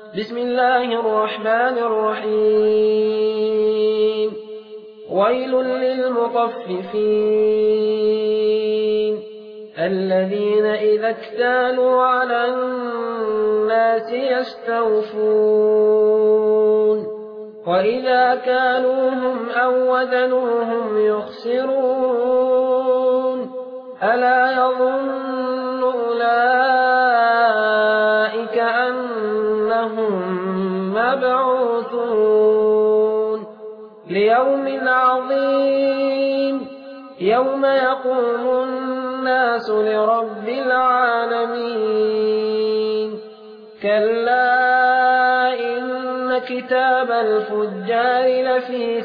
بسم الله الرحمن الرحيم ويل للمطففين الذين إذا اكتالوا على الناس يستوفون وإذا كالوهم أو وزنوهم يخسرون ألا يظن أولئك أنهم مبعوثون ليوم عظيم يوم يقوم الناس لرب العالمين كلا إن كتاب الفجار لفي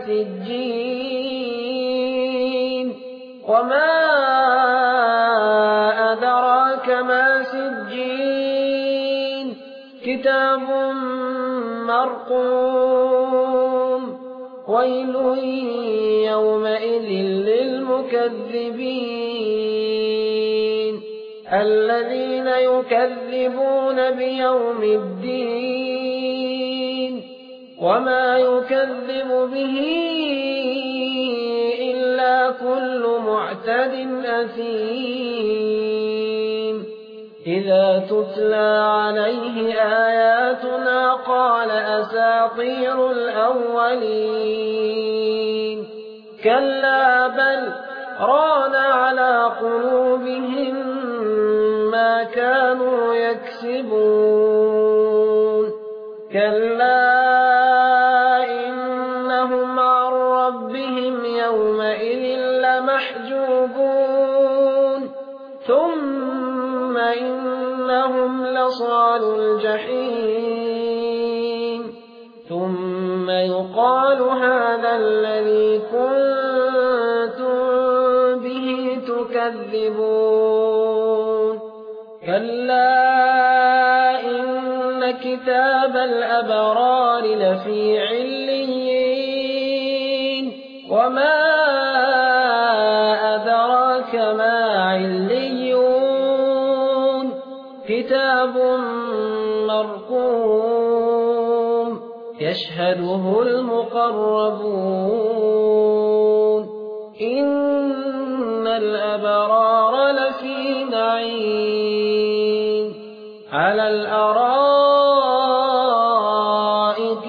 سجين وما أدراك ما سجين كتاب مرقوم ويل يومئذ للمكذبين الذين يكذبون بيوم الدين وما يكذب به إلا كل معتد أثيم إذا تتلى عليه آياتنا قال أساطير الأولين كلا بل ران على قلوبهم ما كانوا يكسبون كلا إنهم عن ربهم يومئذ لمحجوبون ثم إنهم لصالو الجحيم ثم يقال هذا الذي كنتم به تكذبون كلا إن كتاب الأبرار لفي عليين وما أدراك ما عليون كتاب مرقوم يشهده المقربون إن الأبرار لفي نعيم على الأرائك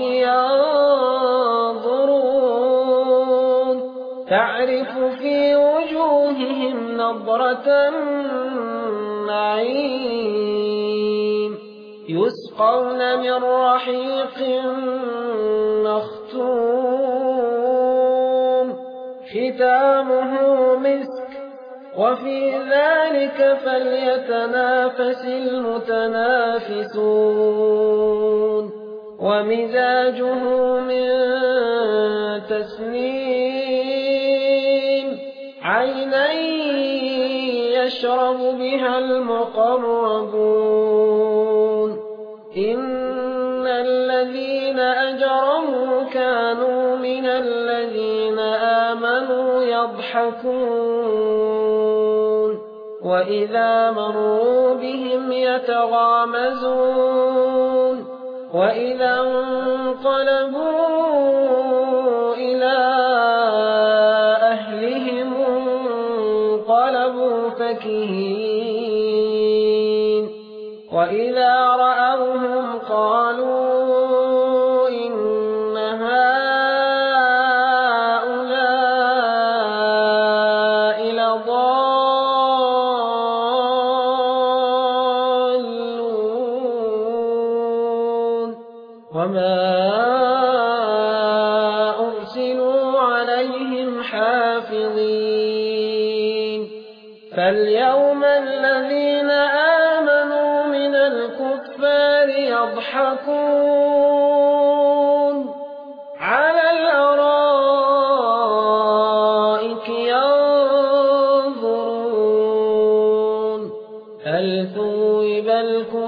ينظرون تعرف في وجوههم نضرة النعيم يسقون من رحيق مختوم ختامه مسك وفي ذلك فليتنافس المتنافسون ومزاجه من تسنيم عينا يشرب بها المقربون إن الذين أجرموا كانوا من الذين آمنوا يضحكون وإذا مروا بهم يتغامزون وإذا انقلبوا إلى أهلهم انقلبوا فكهين وإذا رأوهم قالوا إن هؤلاء لضالون وما أرسلوا عليهم حافظين فاليوم الذين آمنوا من الكفار يضحكون على الأرائك ينظرون هل ثوب الكفار